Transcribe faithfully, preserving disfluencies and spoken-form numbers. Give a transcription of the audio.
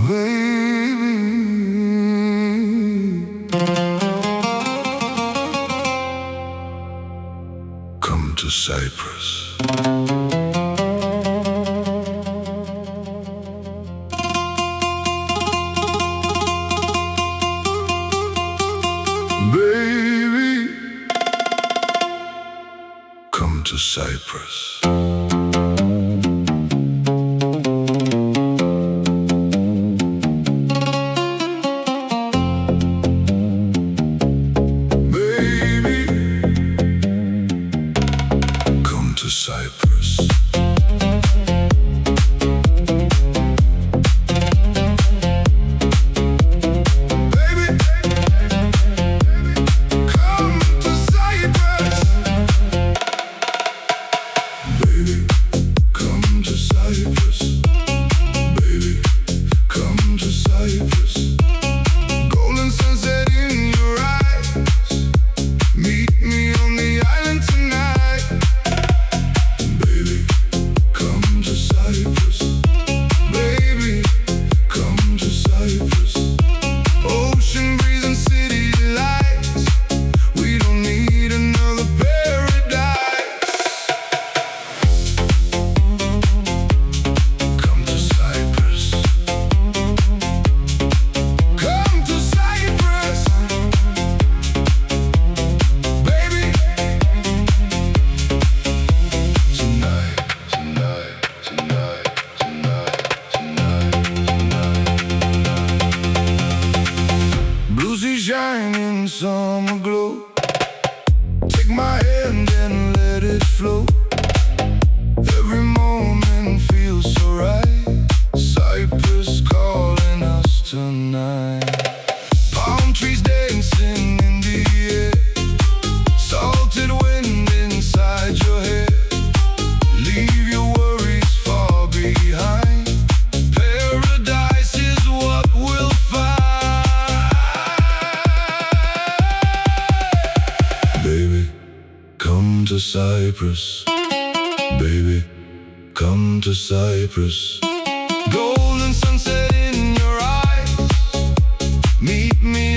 baby. Come to Cyprus. Baby, come to Cyprus. Baby, come to Cyprus. Shining summer glow. Take my hand and let it flow. Every moment feels so right. Cyprus calling us tonight. Palm trees dancing in the air. Salted wind inside your hair. Leave your worries far behind. Paradise is what we'll find. Baby, come to Cyprus. Baby, come to Cyprus. Golden sunset in your eyes. Meet me